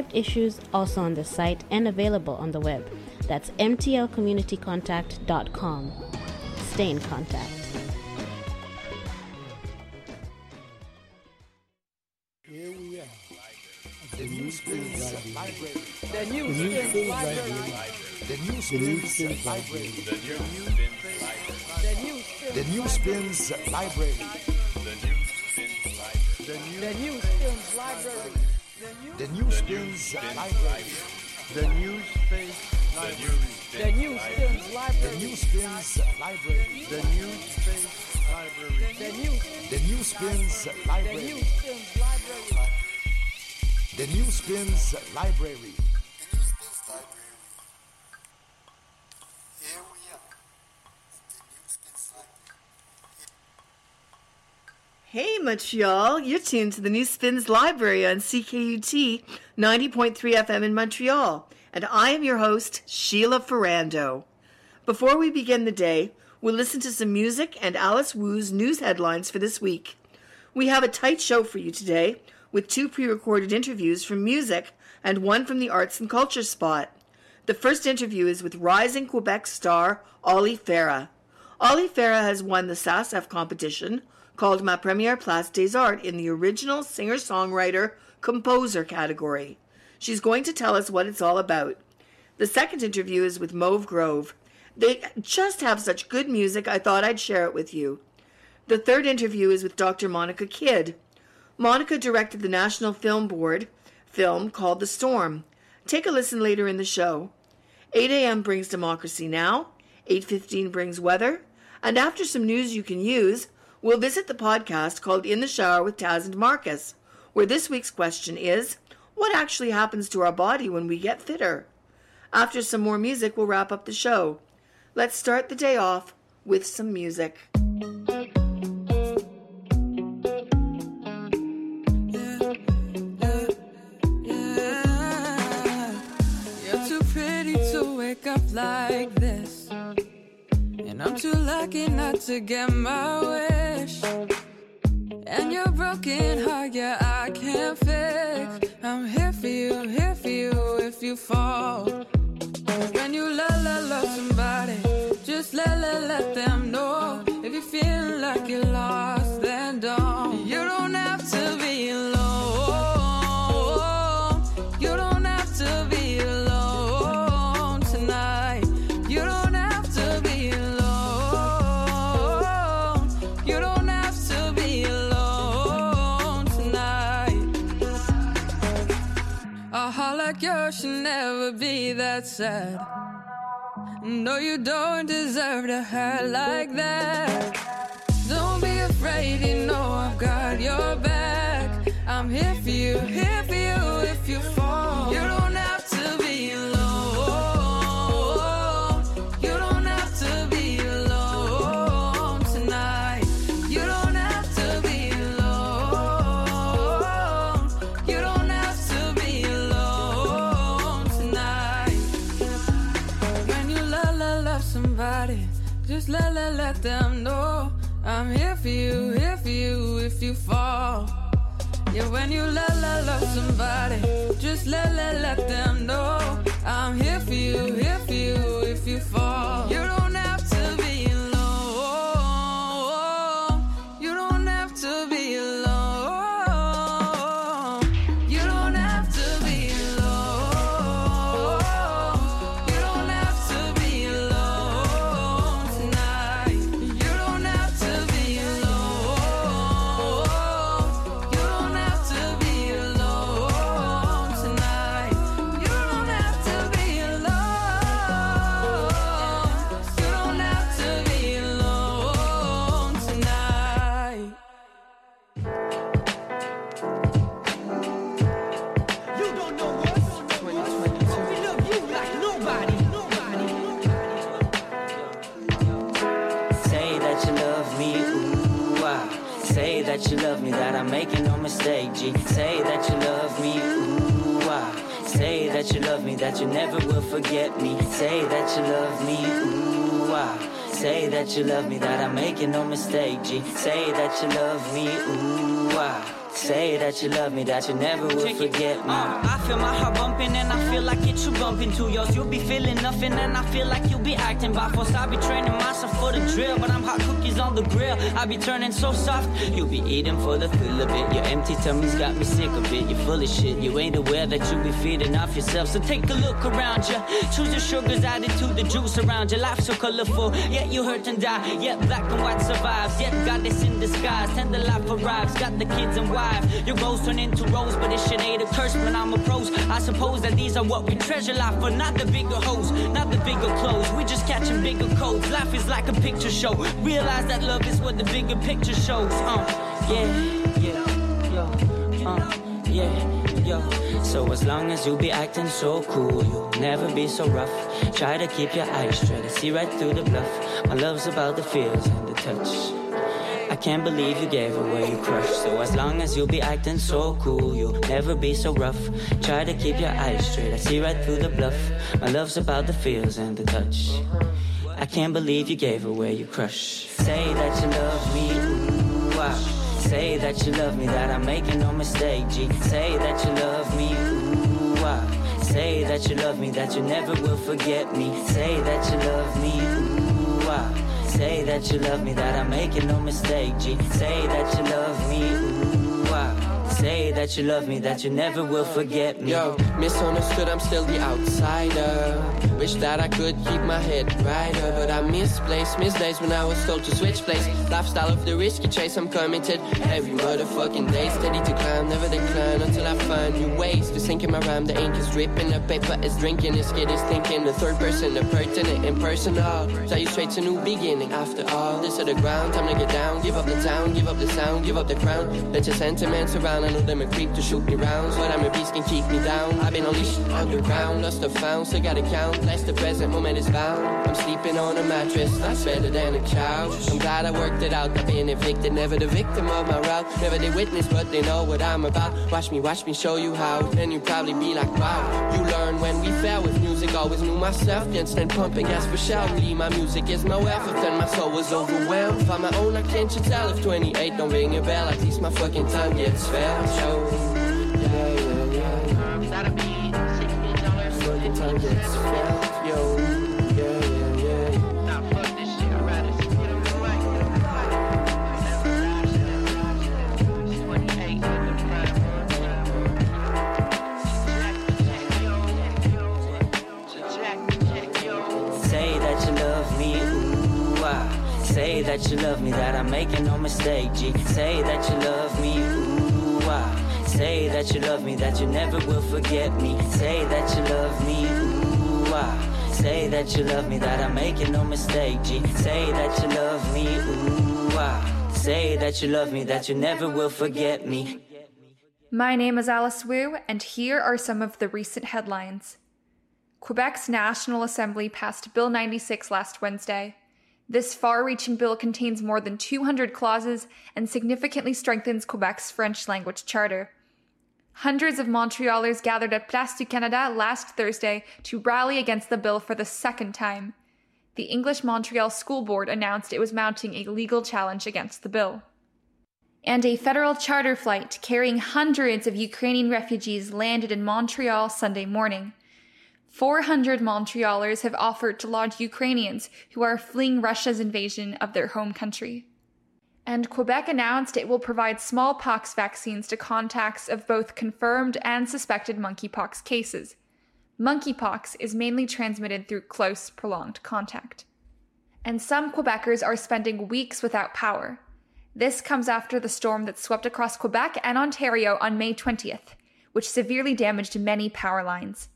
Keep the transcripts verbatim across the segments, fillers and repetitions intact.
contact issues, also on the site and available on the web. That's m t l community contact dot com. Stay in contact. Here we are. The New Spins Library. The New Spins Library. The New Spins Library. The New The New Spins Library. The New Spins Library. The New Spins Library. The New Space Library. The New Spins The Library. New Spins Library. The New Space Library. The New The New Spins The Library. New Spins Library. The New Spins Library. Hey Montreal, you're tuned to the New Spins Library on C K U T ninety point three F M in Montreal, and I am your host, Sheila Ferrando. Before we begin the day, we'll listen to some music and Alice Wu's news headlines for this week. We have a tight show for you today, with two pre-recorded interviews from music and one from the arts and culture spot. The first interview is with rising Quebec star Ollie Farah. Ollie Farah has won the S A S F competition called Ma Première Place des Arts in the original singer-songwriter-composer category. She's going to tell us what it's all about. The second interview is with Mauve Grove. They just have such good music, I thought I'd share it with you. The third interview is with Doctor Monica Kidd. Monica directed the National Film Board film called The Storm. Take a listen later in the show. eight a.m. brings Democracy Now!, eight fifteen brings weather, and after some news you can use, we'll visit the podcast called In the Shower with Taz and Marcus, where this week's question is, what actually happens to our body when we get fitter? After some more music, we'll wrap up the show. Let's start the day off with some music. You're too pretty to wake up like this, and I'm too lucky not to get my wish. And your broken heart, yeah, I can't fix. I'm here for you, here for you if you fall. When you love, love, love somebody, just let, let, let them know. If you feel like you're lost, then don't. You don't have to be alone. You don't have to be alone tonight. You don't have to be alone. You don't have to be alone tonight. A heart like yours should never be that sad. No, you don't deserve to hurt like that. Don't be afraid, you know I've got your back. I'm here for you, here for you if you fall. You don't have to be alone. You don't have to be alone tonight. You don't have to be alone. You don't have to be alone tonight. When you love, love, love somebody, just let, let, let them know. I'm here for you, here for you if you fall. Yeah, when you love, love, love somebody, just let, let, let them know. I'm here for you, here for you if you fall. You don't have to be alone. You don't have to be alone. You don't have to be alone. You don't have to be alone tonight. You don't have to be alone. You don't have to be alone tonight. You don't have to be alone. You don't have to be alone tonight. You don't know us. We love you like nobody. Nobody. Say that you love me, ooh, ah. Say that you love me, that I'm making no mistake, G. Say that you love me, ooh, ah. Say that you love me, that you never will forget me. Say that you love me, ooh, ah. Say that you love me, that I'm making no mistake, G. Say that you love me, ooh, ah. Say that you love me, that you never will forget me. Uh, I feel my heart bumping and I feel like it you bumping to yours. You'll be feeling nothing and I feel like you'll be acting by force. I be training myself for the drill, but I'm hot cookies on the grill. I be turning so soft, you'll be eating for the thrill of it. Your empty tummy's got me sick of it. You're full of shit, you ain't aware that you be feeding off yourself. So take a look around you, choose your sugars, added to the juice around you. Life so colorful, yet you hurt and die. Yet black and white survives, yet God is in disguise. Tender life arrives, got the kids and wives. Your goals turn into rose, but this shit ain't a curse when I'm a pros. I suppose that these are what we treasure life for, not the bigger hoes, not the bigger clothes. We just catching bigger codes. Life is like a picture show. Realize that love is what the bigger picture shows. Uh, yeah, yeah, yo, uh, yeah, yo. So as long as you be acting so cool, you'll never be so rough. Try to keep your eyes straight, I see right through the bluff. My love's about the feels and the touch. I can't believe you gave away your crush. So as long as you'll be acting so cool, you'll never be so rough. Try to keep your eyes straight, I see right through the bluff. My love's about the feels and the touch. I can't believe you gave away your crush. Say that you love me, ooh, ah. Say that you love me, that I'm making no mistake, G. Say that you love me, ooh, ah. Say that you love me, that you never will forget me. Say that you love me, ooh, ah. Say that you love me, that I'm making no mistake, G. Say that you love me, ooh, ah. Say that you love me, that you never will forget me. Yo, misunderstood, I'm still the outsider. Wish that I could keep my head brighter, but I misplaced, missed days when I was told to switch place. Lifestyle of the risky chase, I'm committed every motherfucking day. Steady to climb, never decline until I find new ways to sink in my rhyme. The ink is dripping, the paper is drinking, this kid is thinking. The third person, the pertinent, impersonal. Tell you straight to new beginning. After all, this is the ground, time to get down. Give up the town, give up the sound, give up the crown. Let your sentiments around, I know them a creep to shoot me rounds, but I'm a beast, can keep me down. I've been unleashed underground, lost the found, so gotta count. Less the present moment is bound. I'm sleeping on a mattress, that's better than a couch. I'm glad I worked it out, I've been evicted. Never the victim of my route, never they witness, but they know what I'm about. Watch me, watch me show you how, then you probably be like, wow. You learn when we fell with music, always knew myself. Can't stand pumping gas for shall. Really, my music is no effort, then my soul was overwhelmed. Find my own, I can't you tell if twenty-eight don't ring a bell, at least my fucking time gets felt. Show, yeah, yeah, yeah. That'll be sixty dollars. Fucking time gets felt, yo. Yeah, yeah, yeah. Now fuck this shit, I'd rather get on the mic. twenty-eight in the prime. Say that you love me, ooh, ah. Say that you love me, that I'm making no mistake, G. Say that you love me, ooh, ah. Say that you love me, that you never will forget me. Say that you love me, ooh, ah. Say that you love me, that I'm making no mistake, G. Say that you love me, ooh, ah. Say that you love me, that you never will forget me. My name is Alice Wu, and here are some of the recent headlines. Quebec's National Assembly passed Bill ninety-six last Wednesday. This far-reaching bill contains more than two hundred clauses and significantly strengthens Quebec's French language charter. Hundreds of Montrealers gathered at Place du Canada last Thursday to rally against the bill for the second time. The English Montreal School Board announced it was mounting a legal challenge against the bill. And a federal charter flight carrying hundreds of Ukrainian refugees landed in Montreal Sunday morning. four hundred Montrealers have offered to lodge Ukrainians who are fleeing Russia's invasion of their home country. And Quebec announced it will provide smallpox vaccines to contacts of both confirmed and suspected monkeypox cases. Monkeypox is mainly transmitted through close, prolonged contact. And some Quebecers are spending weeks without power. This comes after the storm that swept across Quebec and Ontario on May twentieth, which severely damaged many power lines.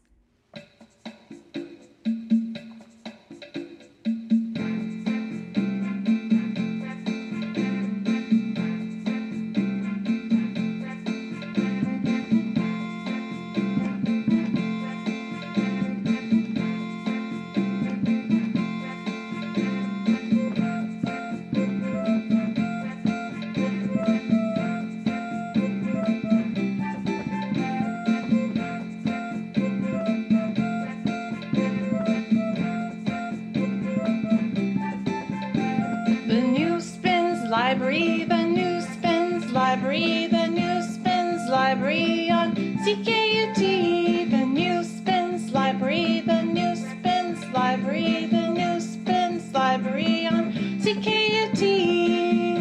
Library, the new spins library, the new Library on C K U T. The New Spins Library, the New Spins Library, the New Spins Library on C K U T.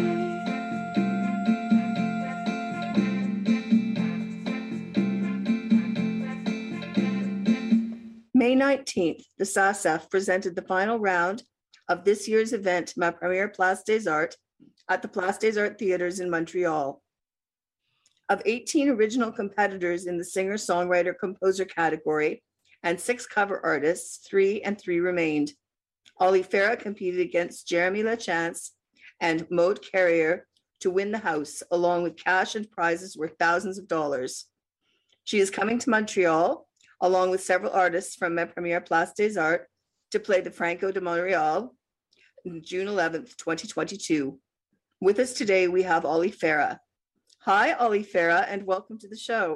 May nineteenth, the S A S F presented the final round of this year's event, Ma Première Place des Arts, at the Place des Arts Theatres in Montreal. Of eighteen original competitors in the singer-songwriter-composer category and six cover artists, three and three remained. Ollie Farah competed against Jeremy Lachance and Maud Carrier to win the house, along with cash and prizes worth thousands of dollars. She is coming to Montreal, along with several artists from Ma Première Place des Arts, to play the Franco de Montreal on June eleventh, twenty twenty-two. With us today, we have Ollie Farah. Hi, Ollie Farah, and welcome to the show.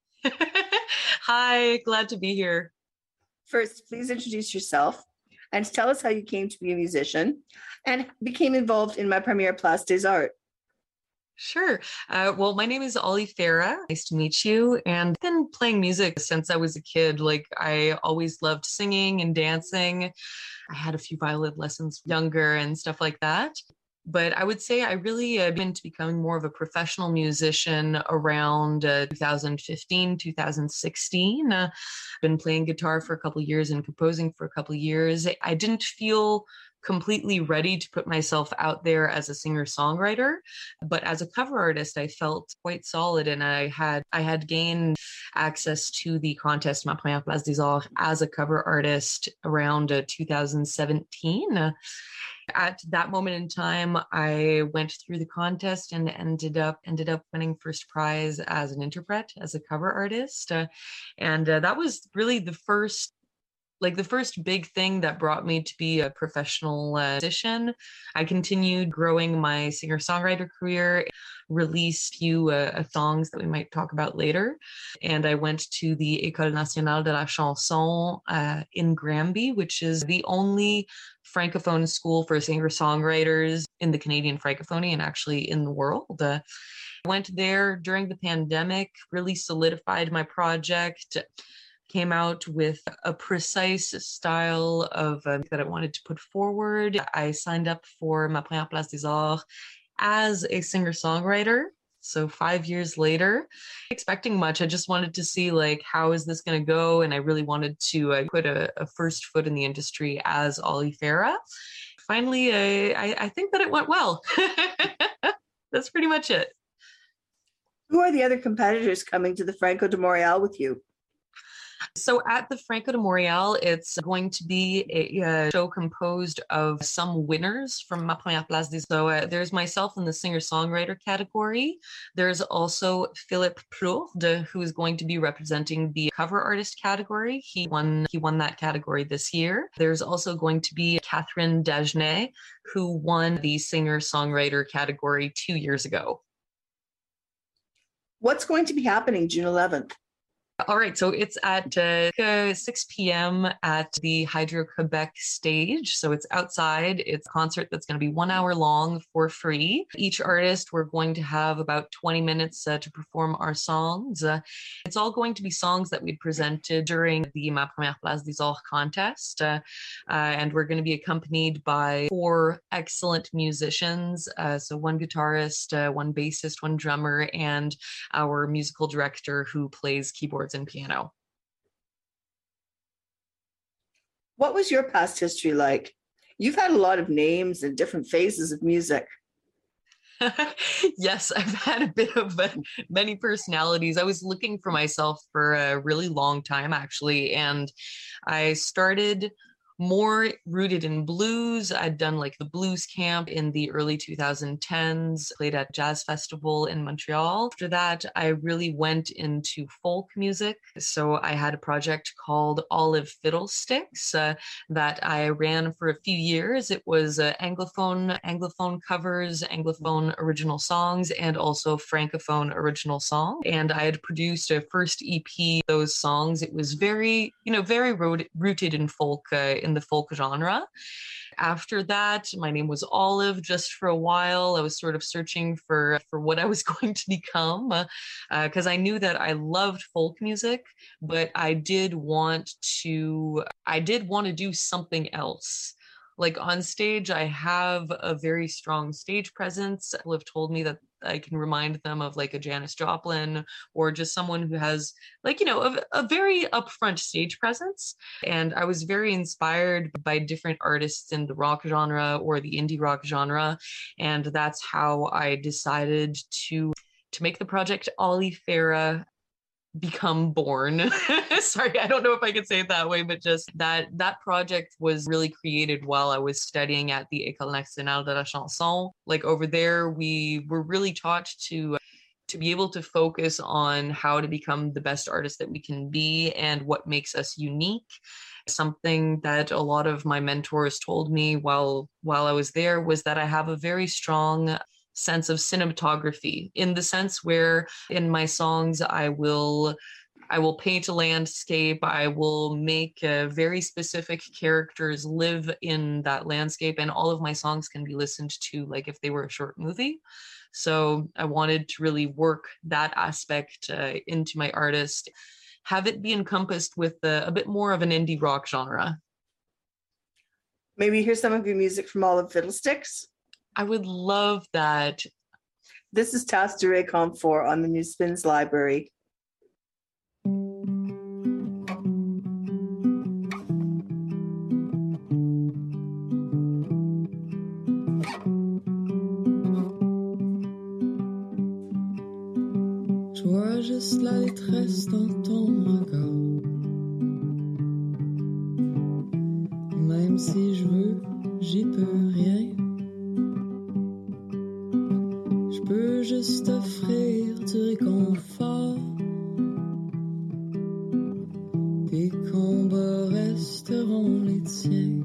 Hi, glad to be here. First, please introduce yourself and tell us how you came to be a musician and became involved in Ma Première Place des Arts. Sure. Uh, well, my name is Ollie Farah. Nice to meet you. And I've been playing music since I was a kid. Like, I always loved singing and dancing. I had a few violin lessons younger and stuff like that. But I would say I really uh, been to becoming more of a professional musician around uh, two thousand fifteen, two thousand sixteen. Uh, I've been playing guitar for a couple of years and composing for a couple of years. I didn't feel completely ready to put myself out there as a singer-songwriter, but as a cover artist, I felt quite solid, and I had I had gained access to the contest Ma Première Place des Arts as a cover artist around uh, two thousand seventeen. At that moment in time, I went through the contest and ended up ended up winning first prize as an interpret, as a cover artist, uh, and uh, that was really the first. Like the first big thing that brought me to be a professional uh, musician. I continued growing my singer-songwriter career, released a few uh, songs that we might talk about later. And I went to the École Nationale de la Chanson uh, in Granby, which is the only francophone school for singer-songwriters in the Canadian francophonie and actually in the world. Uh, I went there during the pandemic, really solidified my project, came out with a precise style of uh, that I wanted to put forward. I signed up for Ma Première Place des Arts as a singer-songwriter. So five years later, expecting much. I just wanted to see, like, how is this going to go? And I really wanted to uh, put a, a first foot in the industry as Ollie Farah. Finally, uh, I, I think that it went well. That's pretty much it. Who are the other competitors coming to the Franco de Montreal with you? So at the Franco de Montreal, it's going to be a, a show composed of some winners from Ma Première Place des Arts. So uh, there's myself in the singer-songwriter category. There's also Philippe Plourde, who is going to be representing the cover artist category. He won he won that category this year. There's also going to be Catherine Dagenet, who won the singer-songwriter category two years ago. What's going to be happening June eleventh? All right, so it's at uh, six p.m. at the Hydro-Quebec stage. So it's outside. It's a concert that's going to be one hour long for free. Each artist, we're going to have about twenty minutes uh, to perform our songs. Uh, it's all going to be songs that we presented during the Ma Première Place des Arts contest. Uh, uh, and we're going to be accompanied by four excellent musicians. Uh, so one guitarist, uh, one bassist, one drummer, and our musical director who plays keyboards and piano. What was your past history like? You've had a lot of names and different phases of music. Yes, I've had a bit of uh, many personalities. I was looking for myself for a really long time, actually, and I started more rooted in blues. I'd done like the blues camp in the early two thousand tens, played at Jazz Festival in Montreal. After that, I really went into folk music. So I had a project called Olive Fiddlesticks uh, that I ran for a few years. It was uh, Anglophone, Anglophone covers, Anglophone original songs, and also Francophone original songs. And I had produced a first E P, those songs. It was very, you know, very rooted in folk uh, in in the folk genre. After that, my name was Olive just for a while. I was sort of searching for, for what I was going to become because uh, I knew that I loved folk music, but I did want to, I did want to do something else. Like on stage, I have a very strong stage presence. People have told me that I can remind them of like a Janis Joplin or just someone who has like, you know, a, a very upfront stage presence. And I was very inspired by different artists in the rock genre or the indie rock genre. And that's how I decided to, to make the project Ollie Farah become born. Sorry, I don't know if I could say it that way, but just that that project was really created while I was studying at the École Nationale de la Chanson. Like over there, we were really taught to to be able to focus on how to become the best artist that we can be and what makes us unique. Something that a lot of my mentors told me while while I was there was that I have a very strong sense of cinematography, in the sense where in my songs I will I will paint a landscape, I will make uh, very specific characters live in that landscape, and all of my songs can be listened to like if they were a short movie. So I wanted to really work that aspect uh, into my artist, have it be encompassed with uh, a bit more of an indie rock genre. Maybe hear some of your music from Olive Fiddlesticks? I would love that. This is Tas de Réconfort on the New Spins Library. Je vois juste la détresse dans ton regard. Même si je veux, j'y peux rien. Je peux juste offrir du réconfort. Tes combats resteront les tiens.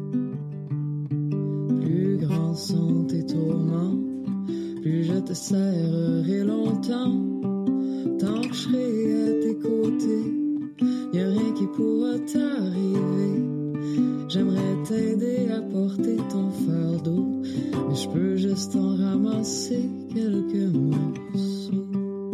Plus grands sont tes tourments, plus je te serrerai longtemps. Tant que je serai à tes côtés, y'a rien qui pourra t'arriver. J'aimerais t'aider à porter ton fardeau, mais je peux juste en ramasser quelques morceaux.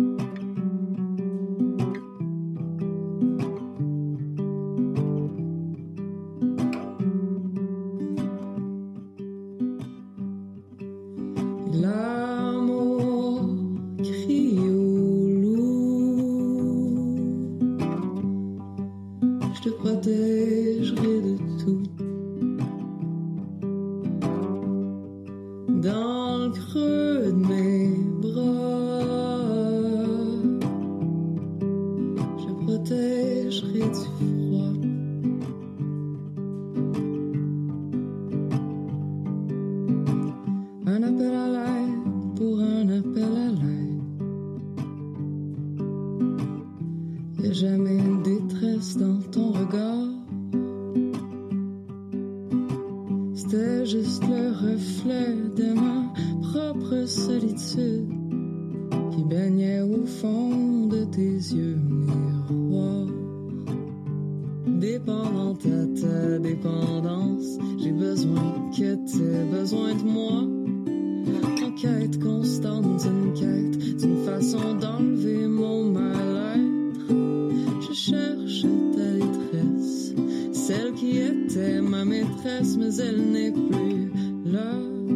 L'amour crie au loup, je te protégerai de tout. Dans le creux de mes bras, je protégerai du froid. Un appel à l'aide pour un appel à l'aide. Y'a jamais une détresse dans ton regard. C'était juste le reflet de ma propre solitude qui baignait au fond de tes yeux miroirs. Dépendante à ta dépendance, j'ai besoin que t'aies besoin de moi. En quête constante d'une quête, d'une façon d'enlever mon mal-être. Je cherche ta détresse, celle qui était ma maîtresse, mais elle n'est plus là.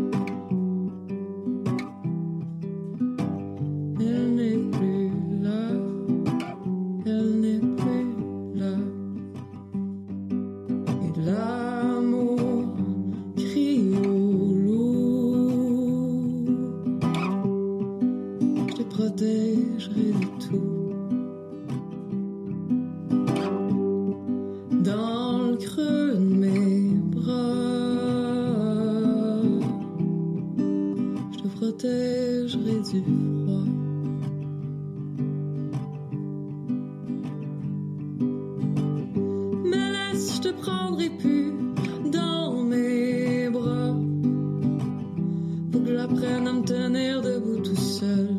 Elle n'est plus là. Elle n'est plus là. Et l'amour crie au loup. Je te protégerai de tout. Dans le creux de mes bras, je te protégerai du froid. Mais laisse, je te prendrai plus dans mes bras. Faut que j'apprenne à me tenir debout tout seul,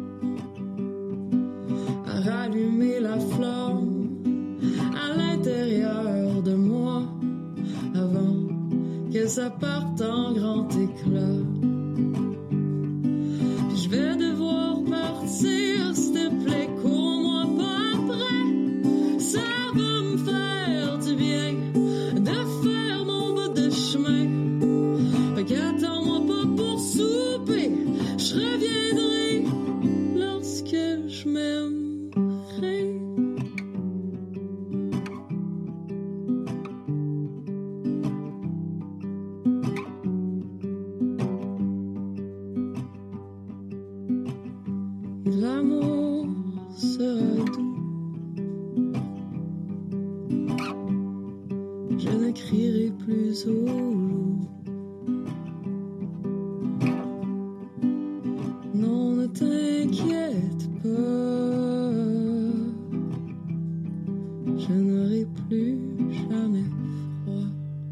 à rallumer la flamme à l'intérieur de moi, que ça parte en grand éclat. Puis je vais devoir partir, s'il te plaît, cours-moi pas après. Ça va me faire du bien de faire mon bout de chemin. Fait qu'attends-moi pas pour souper, je reviendrai lorsque je m'aimerai. L'amour sera doux. Je ne crierai plus au loup. Non, ne t'inquiète pas. Je n'aurai plus jamais froid.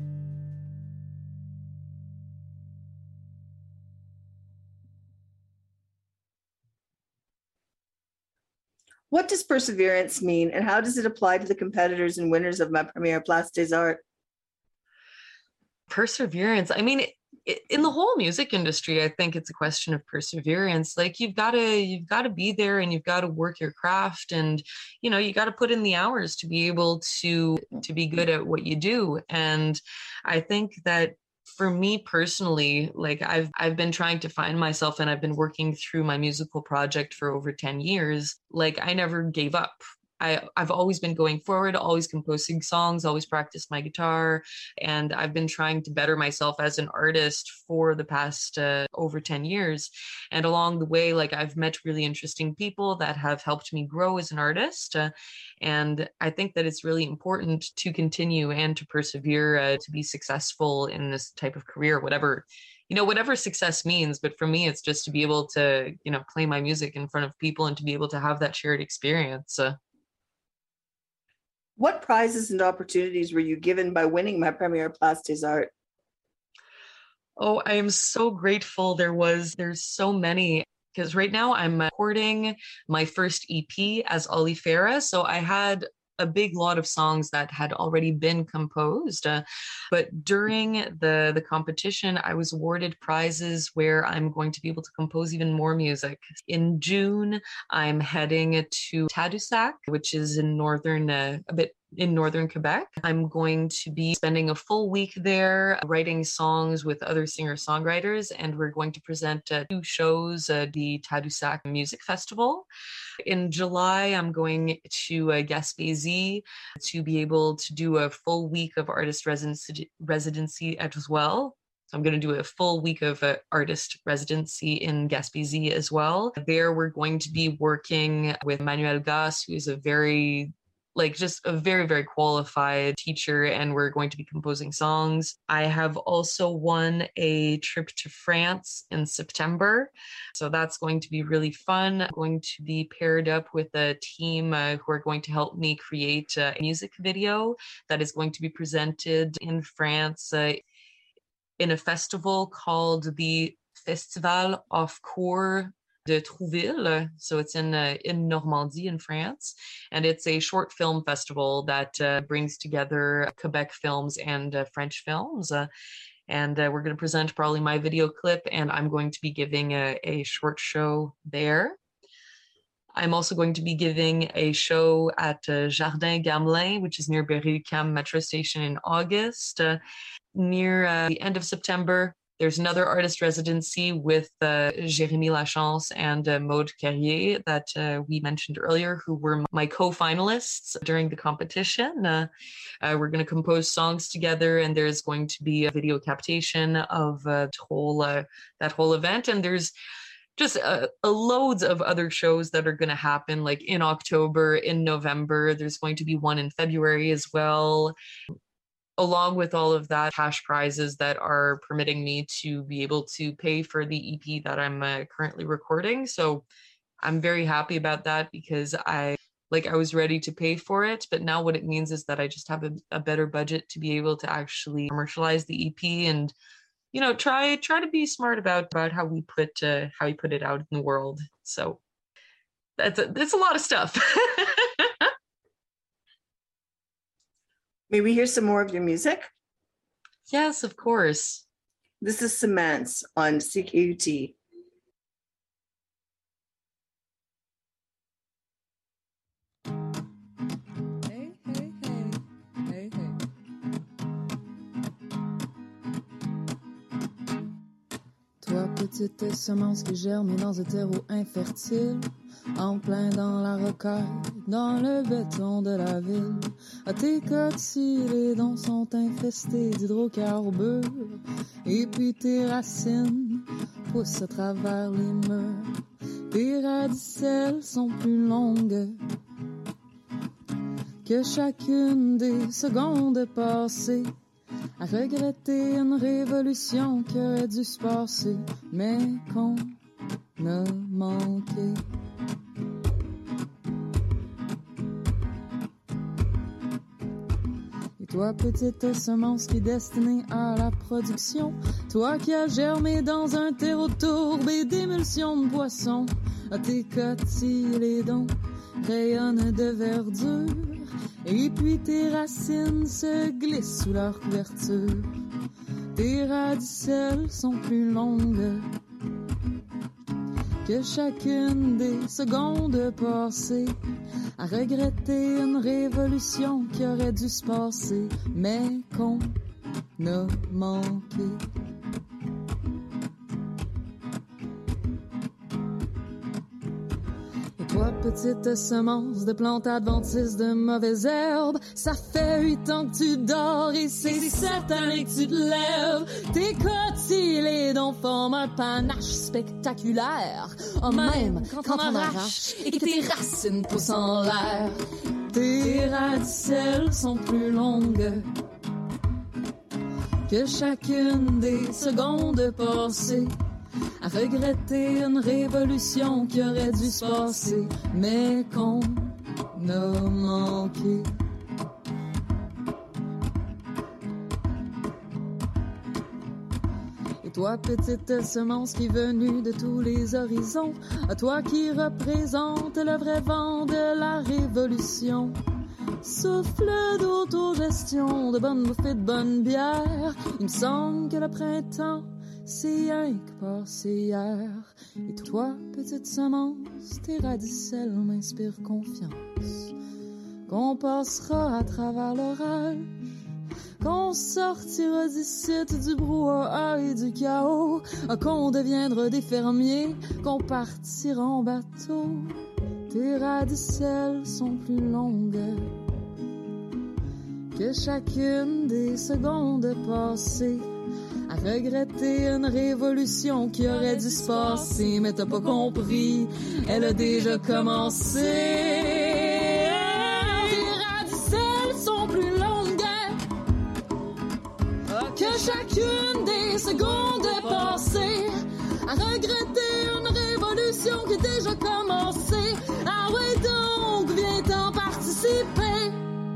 What does perseverance mean, and how does it apply to the competitors and winners of Ma Première Place des Arts? Perseverance. I mean, it, in the whole music industry, I think it's a question of perseverance. Like you've got to, you've got to be there, and you've got to work your craft, and you know, you got to put in the hours to be able to to be good at what you do. And I think that for me personally, like I've I've been trying to find myself, and I've been working through my musical project for over ten years. Like I never gave up. I, I've always been going forward, always composing songs, always practiced my guitar. And I've been trying to better myself as an artist for the past uh, over ten years. And along the way, like I've met really interesting people that have helped me grow as an artist. Uh, and I think that it's really important to continue and to persevere uh, to be successful in this type of career, whatever you know, whatever success means. But for me, it's just to be able to, you know, play my music in front of people and to be able to have that shared experience. Uh, What prizes and opportunities were you given by winning Ma Première Place des Arts? Oh, I am so grateful. There was, there's so many, because right now I'm recording my first E P as Ollie Farah. So I had a big lot of songs that had already been composed. Uh, but during the, the competition, I was awarded prizes where I'm going to be able to compose even more music. In June, I'm heading to Tadoussac, which is in northern, uh, a bit in northern Quebec. I'm going to be spending a full week there writing songs with other singer-songwriters, and we're going to present uh, two shows at the Tadoussac Music Festival. In July, I'm going to uh, Gaspésie to be able to do a full week of artist residency, residency as well. So I'm going to do a full week of uh, artist residency in Gaspésie as well. There, we're going to be working with Manuel Gass, who is a very like just a very, very qualified teacher, and we're going to be composing songs. I have also won a trip to France in September. So that's going to be really fun. I'm going to be paired up with a team uh, who are going to help me create a music video that is going to be presented in France uh, in a festival called the Festival of Cours de Trouville. So it's in uh, in Normandy in France, and it's a short film festival that uh, brings together Quebec films and uh, French films. Uh, and uh, we're going to present probably my video clip, and I'm going to be giving a, a short show there. I'm also going to be giving a show at uh, Jardin Gamelin, which is near Berry-UQAM Metro Station in August. Uh, near uh, the end of September, there's another artist residency with uh, Jérémy Lachance and uh, Maude Carrier that uh, we mentioned earlier, who were my co-finalists during the competition. Uh, uh, we're going to compose songs together, and there's going to be a video captation of uh, the whole, uh, that whole event. And there's just uh, uh, loads of other shows that are going to happen, like in October, in November. There's going to be one in February as well. Along with all of that, cash prizes that are permitting me to be able to pay for the E P that I'm uh, currently recording. So I'm very happy about that, because I like I was ready to pay for it. But now what it means is that I just have a, a better budget to be able to actually commercialize the E P and, you know, try try to be smart about about how we put uh, how we put it out in the world. So that's a, that's a lot of stuff. May we hear some more of your music? Yes, of course. This is Semence on C K U T. Hey, hey, hey, hey, hey. Toi, petite semence qui germe dans un terreau infertile, en plein dans la rocaille, dans le béton de la ville. À tes cotylédons sont infestés d'hydrocarbures, et puis tes racines poussent à travers les murs. Tes radicelles sont plus longues que chacune des secondes passées, à regretter une révolution qui aurait dû se passer, mais qu'on a manqué. Et toi, petite semence qui est destinée à la production, toi qui as germé dans un terreau tourbé d'émulsions de poissons, à tes cotylédons rayonnent de verdure, et puis tes racines se glissent sous leur couverture. Tes radicelles sont plus longues que chacune des secondes passées, à regretter une révolution qui aurait dû se passer, mais qu'on a manqué. Toi, petite semence de plante adventiste de mauvaises herbes, ça fait huit ans que tu dors et c'est certain que tu te lèves. Tes cotylédons forment un panache spectaculaire, oh, même quand, quand on arrache et que tes racines poussent en l'air. Tes radicelles sont plus longues que chacune des secondes passées, à regretter une révolution qui aurait dû se passer, mais qu'on a manqué. Et toi, petite semence qui est venue de tous les horizons, à toi qui représente le vrai vent de la révolution, souffle d'autogestion, de bonne bouffée, de bonne bière, il me semble que le printemps c'est rien que passé hier. Et toi, petite semence, tes radicelles m'inspirent confiance, qu'on passera à travers l'orage, qu'on sortira d'ici du brouhaha et du chaos, qu'on deviendra des fermiers, qu'on partira en bateau. Tes radicelles sont plus longues que chacune des secondes passées, à regretter une révolution qui aurait dû se passer, mais t'as pas compris, elle a déjà commencé. Tes radicelles sont plus longues que chacune des secondes passées, à regretter une révolution qui a déjà commencé. Ah ouais donc, viens-t'en participer.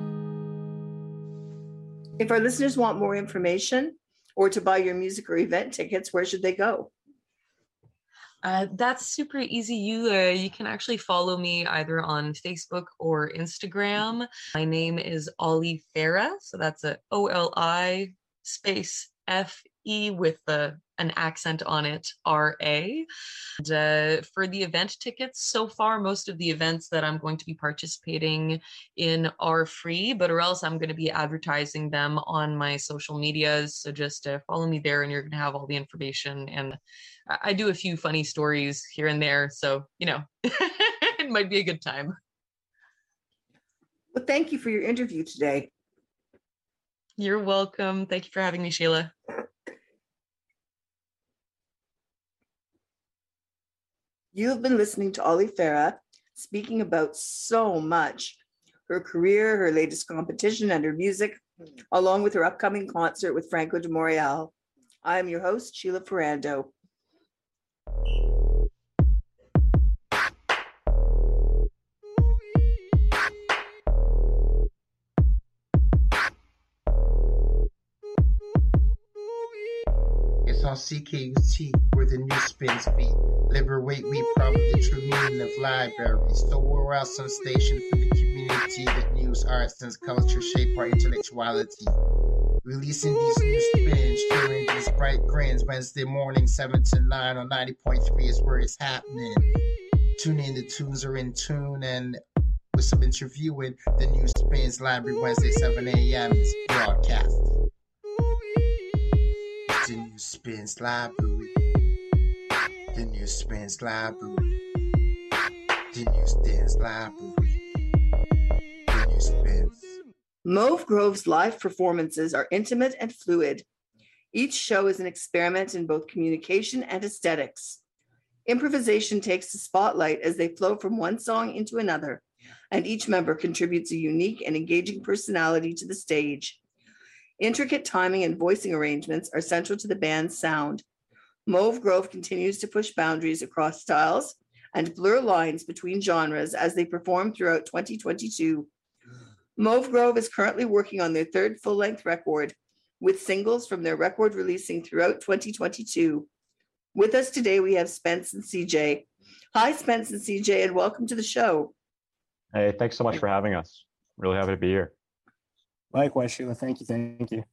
If our listeners want more information or to buy your music or event tickets, where should they go? Uh, that's super easy. You uh, you can actually follow me either on Facebook or Instagram. My name is Oli Farah, so that's a O L I space F E with a, an accent on it, R A. And, uh, for the event tickets, so far most of the events that I'm going to be participating in are free, but or else I'm going to be advertising them on my social medias. So just uh, follow me there, and you're going to have all the information. And I do a few funny stories here and there, so you know it might be a good time. Well, thank you for your interview today. You're welcome. Thank you for having me, Sheila. You have been listening to Oli Farah speaking about so much: her career, her latest competition, and her music, along with her upcoming concert with Franco de Montreal. I am your host, Sheila Ferrando. It's on C K U T where the news spins feet. Liberate, we probably the true meaning of libraries. So we're out some station for the community that news, arts, and culture shape our intellectuality. Releasing these new spins, sharing these bright grins. Wednesday morning, seven to nine on ninety point three is where it's happening. Tune in, the tunes are in tune, and with some interviewing, the New Spins Library, Wednesday, seven a.m. is broadcast. The New Spins Library. The New Spins Library. The New Spins Library. The New Spins. Mauve Grove's live performances are intimate and fluid. Each show is an experiment in both communication and aesthetics. Improvisation takes the spotlight as they flow from one song into another, and each member contributes a unique and engaging personality to the stage. Intricate timing and voicing arrangements are central to the band's sound. Mauve Grove continues to push boundaries across styles and blur lines between genres as they perform throughout twenty twenty-two. Mauve Grove is currently working on their third full-length record, with singles from their record releasing throughout twenty twenty-two. With us today, we have Spence and C J. Hi, Spence and C J, and welcome to the show. Hey, thanks so much for having us. Really happy to be here. Likewise, Sheila. Thank you. Thank you.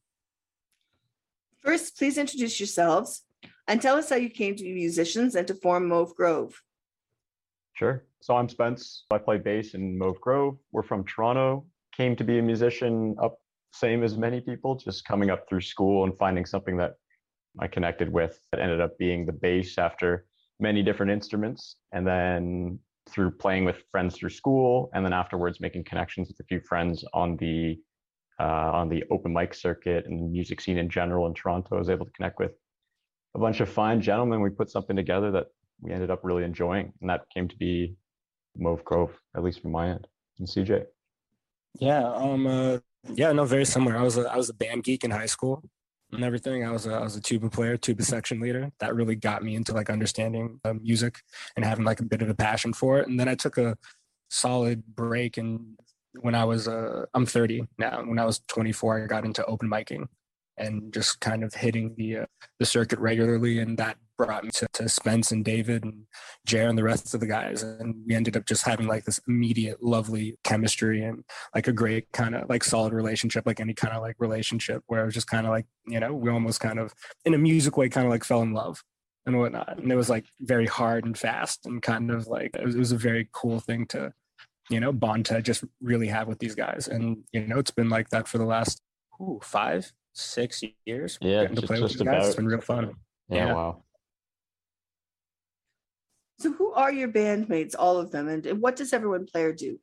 First, please introduce yourselves and tell us how you came to be musicians and to form Mauve Grove. Sure. So I'm Spence. I play bass in Mauve Grove. We're from Toronto. Came to be a musician up same as many people, just coming up through school and finding something that I connected with. That ended up being the bass after many different instruments. And then through playing with friends through school, and then afterwards making connections with a few friends on the uh, on the open mic circuit and the music scene in general in Toronto, I was able to connect with a bunch of fine gentlemen. We put something together that we ended up really enjoying, and that came to be Mauve Grove, at least from my end. And C J. Yeah, um, uh, yeah, no, very similar. I was a, I was a band geek in high school and everything. I was a, I was a tuba player, tuba section leader. That really got me into like understanding uh, music and having like a bit of a passion for it. And then I took a solid break, and when I was, uh, I'm thirty now. When I was twenty-four, I got into open micing and just kind of hitting the uh, the circuit regularly, and that brought me to, to Spence and David and Jer and the rest of the guys, and we ended up just having like this immediate lovely chemistry and like a great kind of like solid relationship, like any kind of like relationship, where it was just kind of like, you know, we almost kind of in a music way kind of like fell in love and whatnot, and it was like very hard and fast and kind of like it was, it was a very cool thing to, you know, bond to just really have with these guys. And you know, it's been like that for the last ooh, five six years. Yeah, getting to just, play with just you guys. about. It's been real fun. Yeah, Yeah. wow. So who are your bandmates, all of them, and and what does everyone play or do?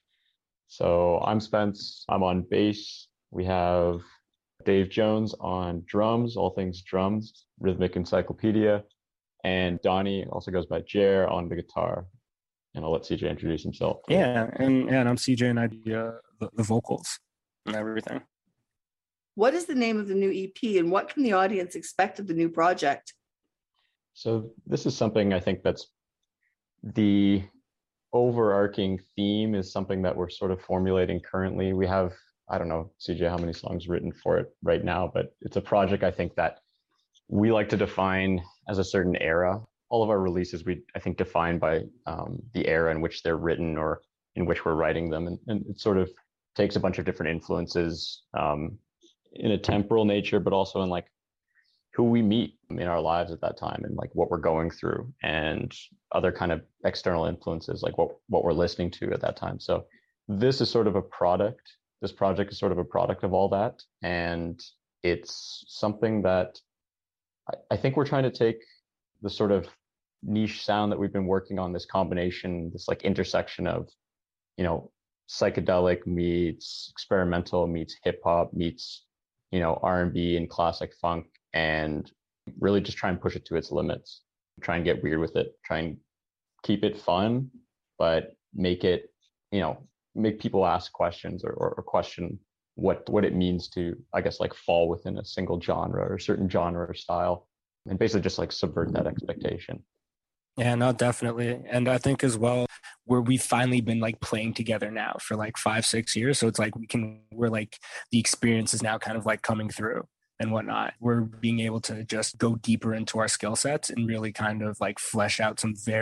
So I'm Spence. I'm on bass. We have Dave Jones on drums, all things drums, Rhythmic Encyclopedia. And Donnie also goes by Jer on the guitar. And I'll let C J introduce himself. Yeah, and and I'm C J, and I do uh, the, the vocals and everything. What is the name of the new E P, and what can the audience expect of the new project? So this is something I think that's the overarching theme is something that we're sort of formulating currently. We have, I don't know, C J, how many songs written for it right now, but it's a project I think that we like to define as a certain era. All of our releases, we, I think, define by um, the era in which they're written or in which we're writing them. And, and it sort of takes a bunch of different influences um, in a temporal nature, but also in like who we meet in our lives at that time and like what we're going through and other kind of external influences, like what, what we're listening to at that time. So this is sort of a product. This project is sort of a product of all that. And it's something that I, I think we're trying to take the sort of niche sound that we've been working on, this combination, this like intersection of, you know, psychedelic meets experimental meets hip hop meets, you know, R and B and classic funk, and really just try and push it to its limits, try and get weird with it, try and keep it fun, but make it, you know, make people ask questions or, or, or question what, what it means to, I guess, like fall within a single genre or a certain genre or style, and basically just like subvert that expectation. Yeah, no, definitely. And I think as well, where we've finally been like playing together now for like five, six years. So it's like we can, we're like, the experience is now kind of like coming through and whatnot. We're being able to just go deeper into our skill sets and really kind of like flesh out some very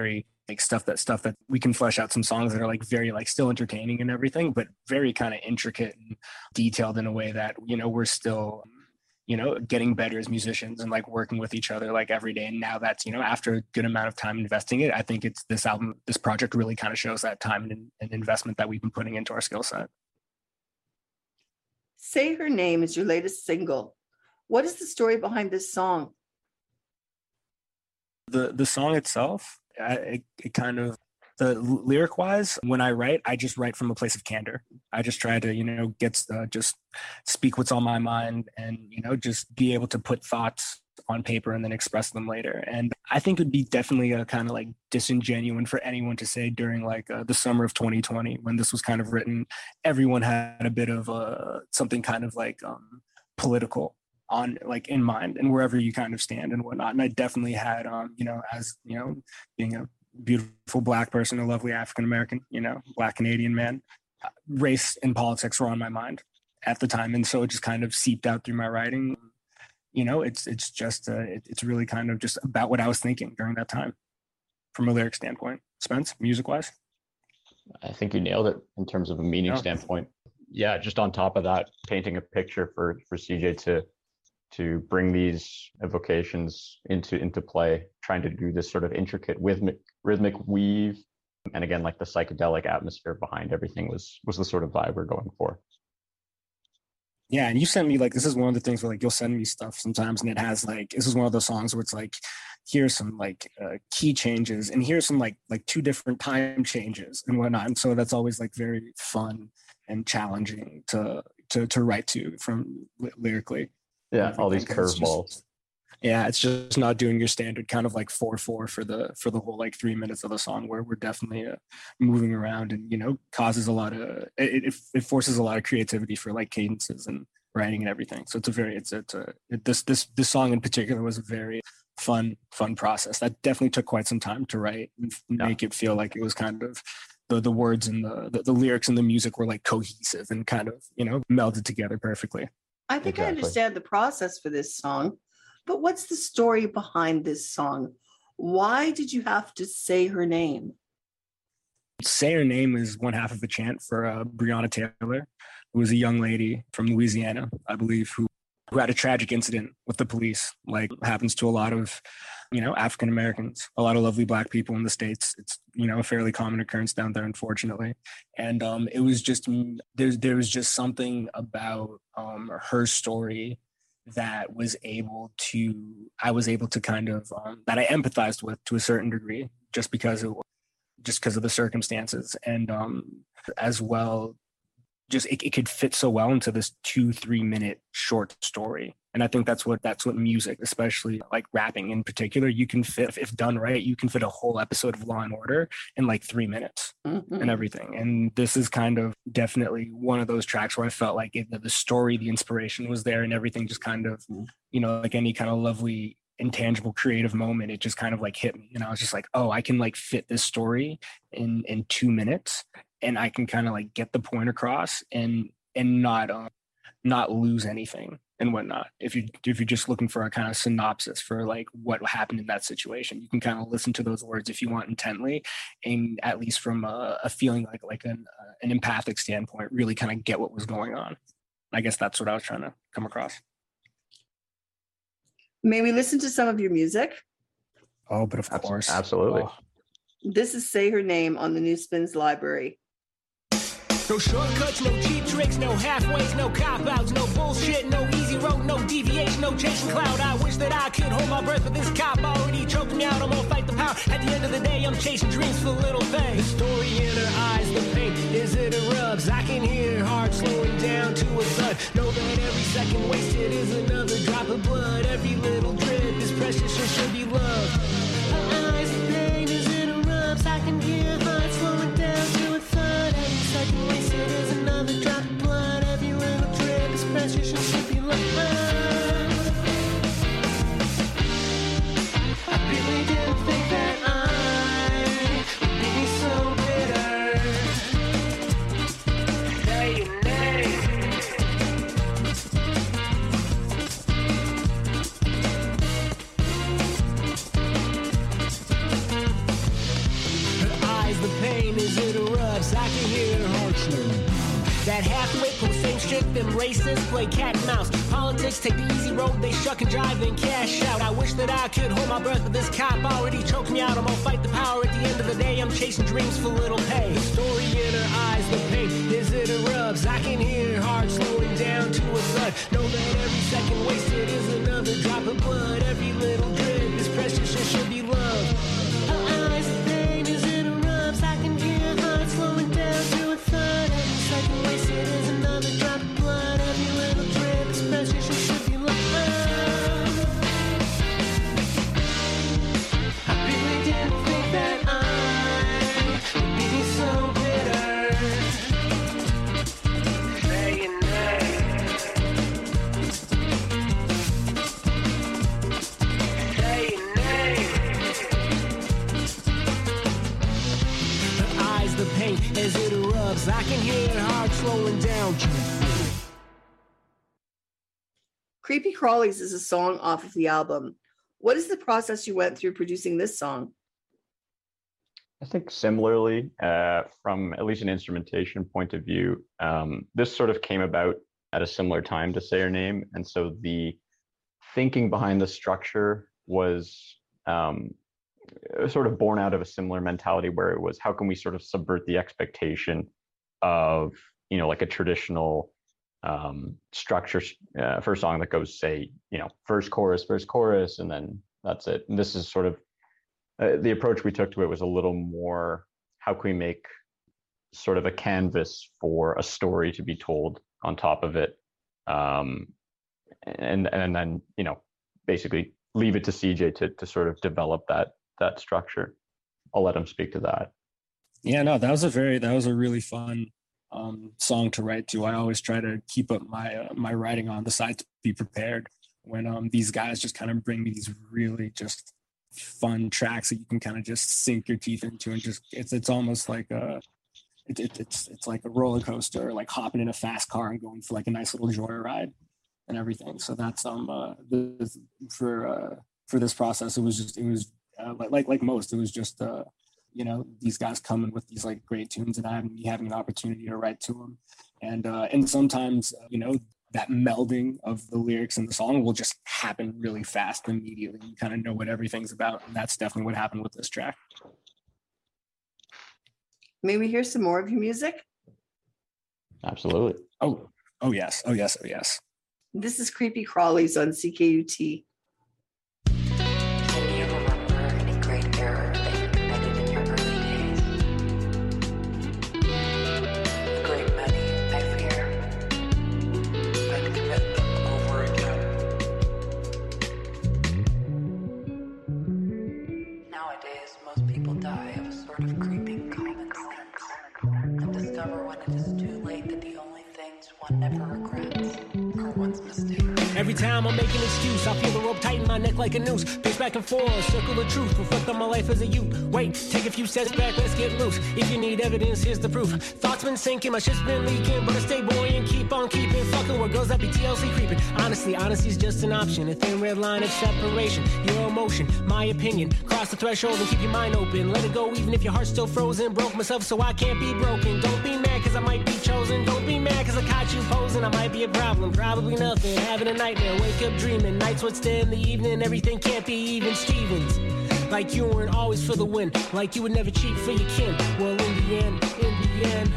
like stuff that stuff that we can flesh out some songs that are like very like still entertaining and everything, but very kind of intricate and detailed in a way that, you know, we're still, you know, getting better as musicians and like working with each other like every day. And now that's, you know, after a good amount of time investing it, I think it's this album, this project really kind of shows that time and, and investment that we've been putting into our skill set. Say Her Name is your latest single. What is the story behind this song? The the song itself, I, it, it kind of, the lyric wise, when I write, I just write from a place of candor. I just try to, you know, get uh, just speak what's on my mind and, you know, just be able to put thoughts on paper and then express them later. And I think it'd be definitely a kind of like disingenuous for anyone to say during like uh, the summer of twenty twenty, when this was kind of written, everyone had a bit of uh, something kind of like um, political on like in mind and wherever you kind of stand and whatnot. And I definitely had, um, you know, as, you know, being a beautiful Black person, a lovely African-American, you know, Black Canadian man, race and politics were on my mind at the time. And so it just kind of seeped out through my writing. You know, it's, it's just, uh, it, it's really kind of just about what I was thinking during that time from a lyric standpoint. Spence, music wise? I think you nailed it in terms of a meaning Oh. standpoint. Yeah, just on top of that, painting a picture for, for C J to to bring these evocations into into play, trying to do this sort of intricate rhythmic rhythmic weave, and again, like the psychedelic atmosphere behind everything was was the sort of vibe we're going for. Yeah, and you sent me like, this is one of the things where like you'll send me stuff sometimes, and it has like, this is one of those songs where it's like, here's some like uh, key changes, and here's some like like two different time changes and whatnot. And so that's always like very fun and challenging to to to write to from ly- lyrically. Yeah, all these It's just- curveballs. Yeah, it's just not doing your standard kind of like four four for the for the whole like three minutes of the song, where we're definitely uh, moving around and, you know, causes a lot of it, it it forces a lot of creativity for like cadences and writing and everything. So it's a very it's it's a it, this this this song in particular was a very fun fun process that definitely took quite some time to write and make it feel like it was kind of the the words and the, the the lyrics and the music were like cohesive and kind of, you know, melded together perfectly. I think I understand the process for this song, but what's the story behind this song? Why did you have to say her name? Say Her Name is one half of the chant for uh, Breonna Taylor, who was a young lady from Louisiana, I believe, who, who had a tragic incident with the police, like happens to a lot of, you know, African Americans, a lot of lovely Black people in the States. It's, you know, a fairly common occurrence down there, unfortunately. And um, it was just, there, there was just something about um, her story that was able to, I was able to kind of, um, that I empathized with to a certain degree, just because it, just because of the circumstances. And um, as well, just it, it could fit so well into this two, three minute short story. And I think that's what that's what music, especially like rapping in particular, you can fit, if done right, you can fit a whole episode of Law and Order in like three minutes Mm-hmm. and everything. And this is kind of definitely one of those tracks where I felt like it, the story, the inspiration was there, and everything just kind of, you know, like any kind of lovely, intangible creative moment, it just kind of like hit me. And I was just like, oh, I can like fit this story in in two minutes, and I can kind of like get the point across and and not um, not lose anything and whatnot. If you if you're just looking for a kind of synopsis for like what happened in that situation, you can kind of listen to those words if you want intently, and at least from a, a feeling like like an uh, an empathic standpoint, really kind of get what was going on. I guess that's what I was trying to come across. May we listen to some of your music? Oh, but of course, absolutely. Oh. This is Say Her Name on the New Spins Library. No shortcuts, no cheap tricks, no halfways, no cop-outs, no bullshit, no easy road, no deviation, no chasing cloud. I wish that I could hold my breath, but this cop already choked me out. I'm gonna fight the power. At the end of the day, I'm chasing dreams for the little things. The story in her eyes, the pain, is it a rubs? I can hear her heart slowing down to a thud. Know that every second wasted is another drop of blood. Every little drip is precious and should be loved. Her eyes, the pain, is it a rubs? I can hear her heart slowing down to a thud. Every second wasted is another drop of blood. Every little drip is precious and should be loved. I really didn't think that I would be so bitter. Say your name. that halfway pull the same shit, them racists play cat and mouse. Politics take the easy road, they shuck and drive, then cash out. I wish that I could hold my breath, but this cop already choked me out. I'm gonna fight the power. At the end of the day, I'm chasing dreams for little pay. The story in her eyes, the pain, is it a rubs? I can hear her heart slowing down to a thud. Know that every second wasted is another drop of blood. Every little drip is precious and should be loved. Her eyes, the pain, is it a rubs? I can hear her heart slowing down to a thud. Every second wasted is another drop of blood. Every little drip is precious and should be loved. I really didn't think that I would be so bitter. Saying nay. Saying nay. Her eyes, the pain, as it erupts. I can hear her heart slowing down. Creepy Crawlies is a song off of the album. What is the process you went through producing this song? I think similarly, uh, from at least an instrumentation point of view, um, this sort of came about at a similar time to Say Her Name. And so the thinking behind the structure was um, sort of born out of a similar mentality where it was, how can we sort of subvert the expectation of, you know, like a traditional um, structure uh, for a song that goes, say, you know, first chorus, first chorus, and then that's it. And this is sort of, Uh, the approach we took to it was a little more, how can we make sort of a canvas for a story to be told on top of it, um, and and then, you know, basically leave it to C J to to sort of develop that that structure. I'll let him speak to that. Yeah, no, that was a very that was a really fun um, song to write to. I always try to keep up my uh, my writing on the side to be prepared when um, these guys just kind of bring me these really just fun tracks that you can kind of just sink your teeth into, and just it's it's almost like a it, it, it's it's like a roller coaster, like hopping in a fast car and going for like a nice little joyride and everything. So that's um uh, this, for uh, for this process, it was just it was uh, like like most it was just uh you know, these guys coming with these like great tunes and having me having an opportunity to write to them, and uh, and sometimes uh, you know, that melding of the lyrics and the song will just happen really fast immediately. You kind of know what everything's about, and that's definitely what happened with this track. May we hear some more of your music? Absolutely. Oh, oh yes, oh yes, oh yes. This is Creepy Crawlies on C K U T. Can you remember any great error that you committed in your early days? A great many, I fear. I'd commit them over again. Nowadays, most people die of a sort of creeping common sense and discover when it is too late that the only things one never regrets are one's mistakes. Every time I make an excuse, I feel the rope tighten my neck like a noose. Pace back and forth, circle of truth, reflect on my life as a youth. Wait, take a few steps back, let's get loose. If you need evidence, here's the proof. Thoughts been sinking, my shit's been leaking, but I stay buoyant, keep on keeping. Fucking where girls that be T L C creeping. Honestly, honesty's just an option. A thin red line of separation. Your emotion, my opinion. Cross the threshold and keep your mind open. Let it go even if your heart's still frozen. Broke myself so I can't be broken. Don't be mad cause I might be chosen. Don't be mad cause I caught you posing. I might be a problem, probably nothing. Having a nightmare, wake up dreaming. Nights would stay in the evening, everything can't be even Stevens. Like you weren't always for the win, like you would never cheat for your kin. Well, in the end, in the end,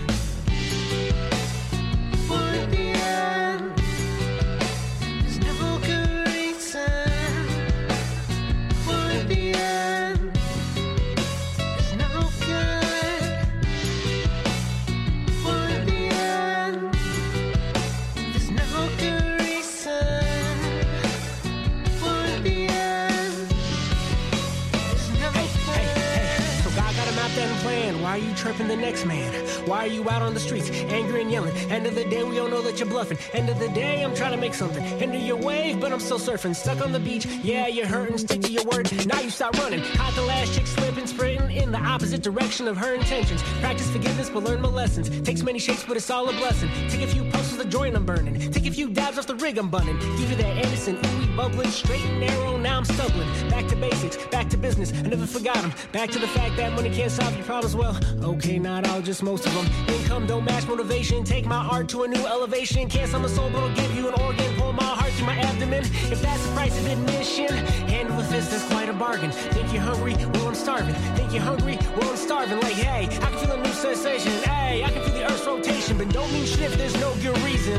well, in the end, there's no good reason. Well, in the end, there's no good. Well, in the end, there's no good reason. Well, in the end, there's no good. Hey, hey, hey. So God got a map and plan. Why are you chirping the next man? Why are you out on the streets, angry and yelling? End of the day, we all know that you're bluffing. End of the day, I'm trying to make something. End of your wave, but I'm still surfing. Stuck on the beach, yeah, you're hurting. Stick to your word, now you stop running. Caught the last chick slipping, sprinting in the opposite direction of her intentions. Practice forgiveness, but learn my lessons. Takes many shapes, but it's all a blessing. Take a few puffs of the joint I'm burning. Take a few dabs off the rig I'm bunning. Give you that innocent, ooey bubbling, straight and narrow, now I'm stumbling. Back to basics, back to business, I never forgot them. Back to the fact that money can't solve your problems, well, Okay, not all, just most of them. Income don't match motivation. Take my art to a new elevation. Can't sell my soul, but I'll give you an organ. Pull my heart through my abdomen. If that's the price of admission, handle the fist, that's quite a bargain. Think you're hungry? Well, I'm starving. Think you're hungry? Well, I'm starving. Like, hey, I can feel a new sensation. Hey, I can feel the earth's rotation, but don't mean shit if there's no good reason.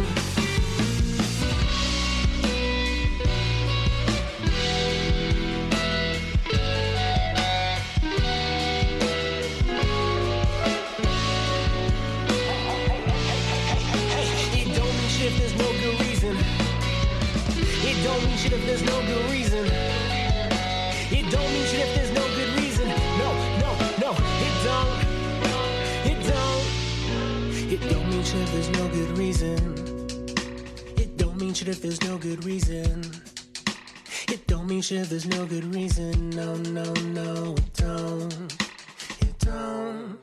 If there's no good reason, it don't mean shit if there's no good reason. It don't mean shit if there's no good reason. No, no, no, it don't. It don't. It don't mean shit if there's no good reason. It don't mean shit if there's no good reason. It don't mean shit if there's no good reason. No, no, no, it don't. It don't.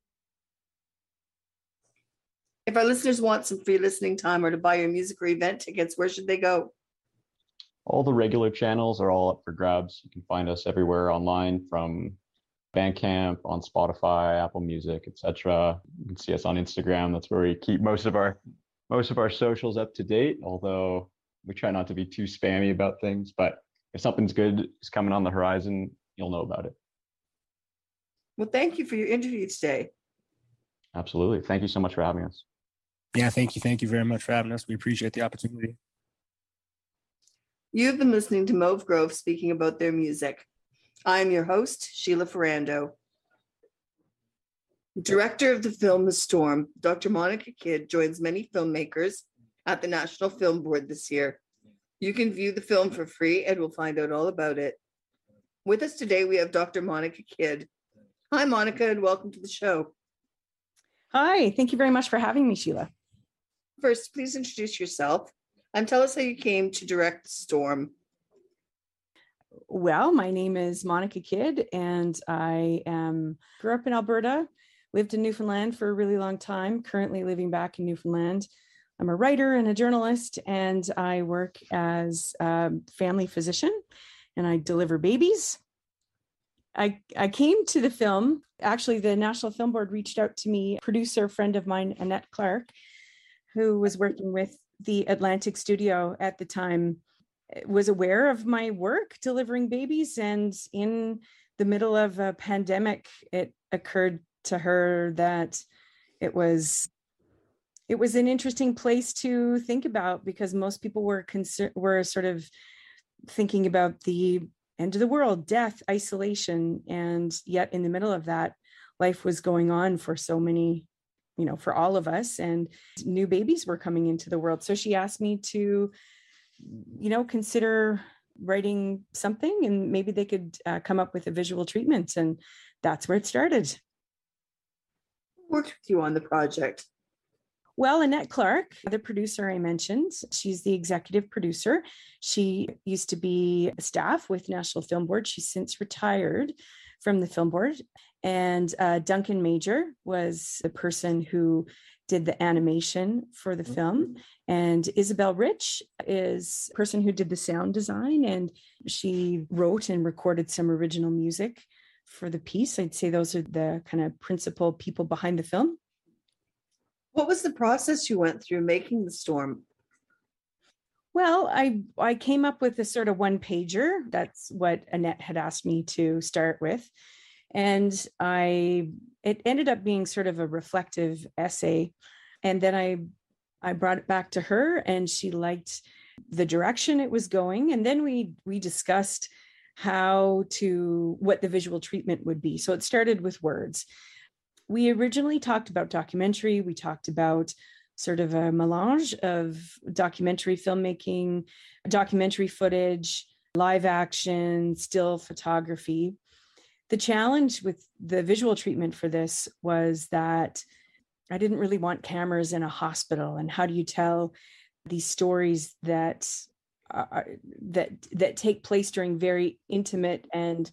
If our listeners want some free listening time or to buy your music or event tickets, where should they go? All the regular channels are all up for grabs. You can find us everywhere online, from Bandcamp, on Spotify, Apple Music, et cetera. You can see us on Instagram. That's where we keep most of our most of our socials up to date, although we try not to be too spammy about things. But if something's good is coming on the horizon, you'll know about it. Well, thank you for your interview today. Absolutely. Thank you so much for having us. Yeah, thank you. Thank you very much for having us. We appreciate the opportunity. You've been listening to Mauve Grove speaking about their music. I'm your host, Sheila Ferrando. Director of the film The Storm, Doctor Monica Kidd joins many filmmakers at the National Film Board this year. You can view the film for free and we'll find out all about it. With us today, we have Doctor Monica Kidd. Hi, Monica, and welcome to the show. Hi, thank you very much for having me, Sheila. First, please introduce yourself and tell us how you came to direct The Storm. Well, my name is Monica Kidd, and I am grew up in Alberta, lived in Newfoundland for a really long time, currently living back in Newfoundland. I'm a writer and a journalist, and I work as a family physician, and I deliver babies. I, I came to the film, actually the National Film Board reached out to me, a producer friend of mine, Annette Clark, who was working with the Atlantic Studio at the time, was aware of my work delivering babies. And in the middle of a pandemic, it occurred to her that it was it was an interesting place to think about, because most people were concerned, were sort of thinking about the end of the world, death, isolation. And yet in the middle of that, life was going on for so many, you know, for all of us, and new babies were coming into the world. So she asked me to, you know, consider writing something, and maybe they could uh, come up with a visual treatment. And that's where it started. Who worked with you on the project? Well, Annette Clark, the producer I mentioned, she's the executive producer. She used to be staff with National Film Board. She's since retired from the Film Board. And uh, Duncan Major was the person who did the animation for the film. And Isabel Rich is the person who did the sound design, and she wrote and recorded some original music for the piece. I'd say those are the kind of principal people behind the film. What was the process you went through making The Storm? Well, I I came up with a sort of one pager. That's what Annette had asked me to start with. And I it ended up being sort of a reflective essay. And then I I brought it back to her, and she liked the direction it was going. And then we we discussed how to what the visual treatment would be. So it started with words. We originally talked about documentary. We talked about sort of a melange of documentary filmmaking, documentary footage, live action, still photography. The challenge with the visual treatment for this was that I didn't really want cameras in a hospital. And how do you tell these stories that uh, that that take place during very intimate and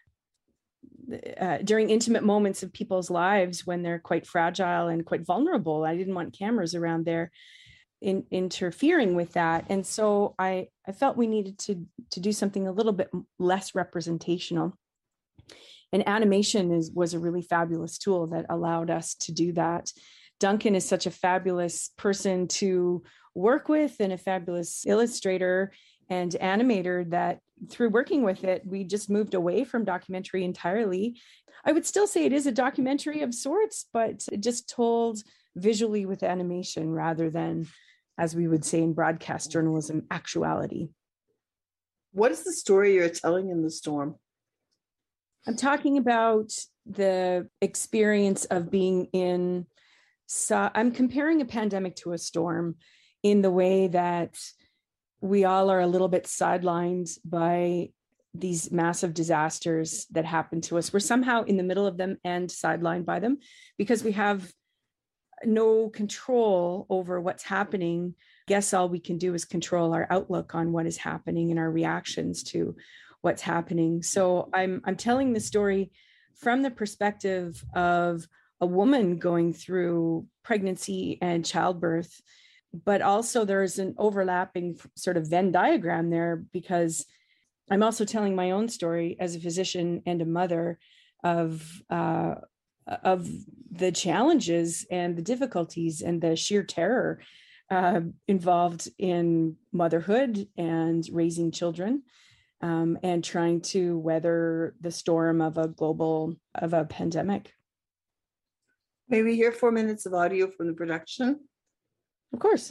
Uh, during intimate moments of people's lives when they're quite fragile and quite vulnerable. I didn't want cameras around there in, interfering with that. And so I, I felt we needed to, to do something a little bit less representational. And animation is, was a really fabulous tool that allowed us to do that. Duncan is such a fabulous person to work with and a fabulous illustrator and animator that through working with it, we just moved away from documentary entirely. I would still say it is a documentary of sorts, but it just told visually with animation rather than, as we would say in broadcast journalism, actuality. What is the story you're telling in The Storm? I'm talking about the experience of being in, so I'm comparing a pandemic to a storm in the way that we all are a little bit sidelined by these massive disasters that happen to us. We're somehow in the middle of them and sidelined by them because we have no control over what's happening. I guess all we can do is control our outlook on what is happening and our reactions to what's happening. So I'm I'm telling the story from the perspective of a woman going through pregnancy and childbirth, but also there's an overlapping sort of Venn diagram there because I'm also telling my own story as a physician and a mother of uh, of the challenges and the difficulties and the sheer terror uh, involved in motherhood and raising children. Um, and trying to weather the storm of a global, of a pandemic. May we hear four minutes of audio from the production? Of course.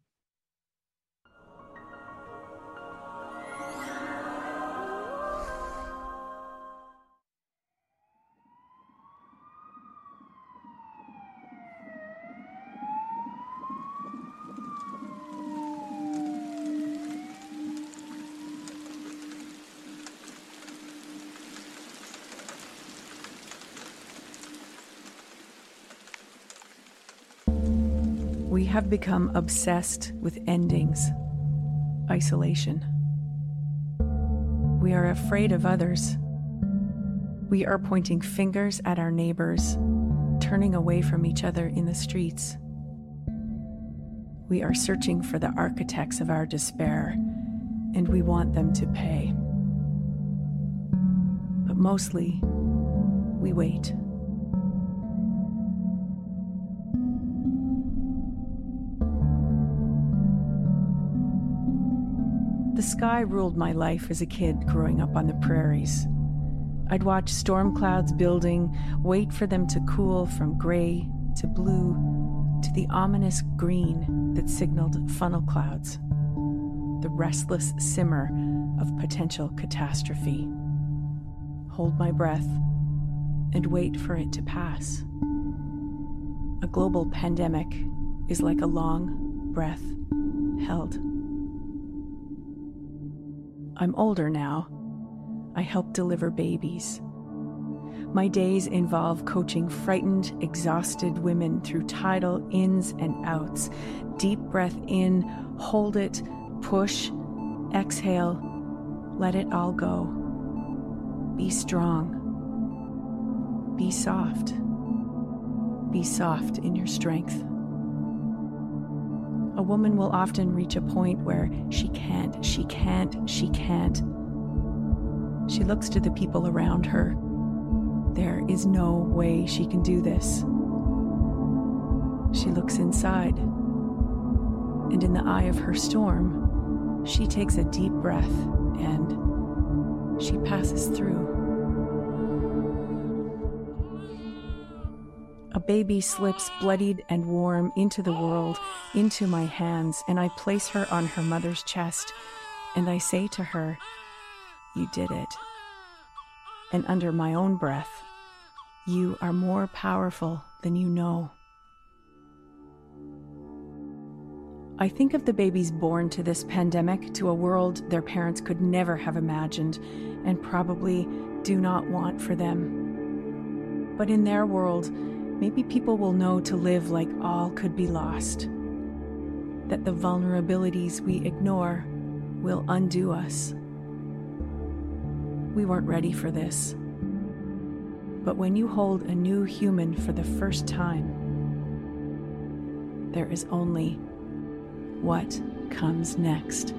We have become obsessed with endings, isolation. We are afraid of others. We are pointing fingers at our neighbors, turning away from each other in the streets. We are searching for the architects of our despair, and we want them to pay. But mostly, we wait. The sky ruled my life as a kid growing up on the prairies. I'd watch storm clouds building, wait for them to cool from gray to blue to the ominous green that signaled funnel clouds, the restless simmer of potential catastrophe. Hold my breath and wait for it to pass. A global pandemic is like a long breath held. I'm older now. I help deliver babies. My days involve coaching frightened, exhausted women through tidal ins and outs. Deep breath in, hold it, push, exhale, let it all go. Be strong. Be soft. Be soft in your strength. A woman will often reach a point where she can't, she can't, she can't. She looks to the people around her. There is no way she can do this. She looks inside, and in the eye of her storm, she takes a deep breath and she passes through. A baby slips bloodied and warm into the world, into my hands, and I place her on her mother's chest, and I say to her, "You did it." And under my own breath, "You are more powerful than you know." I think of the babies born to this pandemic, to a world their parents could never have imagined and probably do not want for them. But in their world, maybe people will know to live like all could be lost, that the vulnerabilities we ignore will undo us. We weren't ready for this. But when you hold a new human for the first time, there is only what comes next.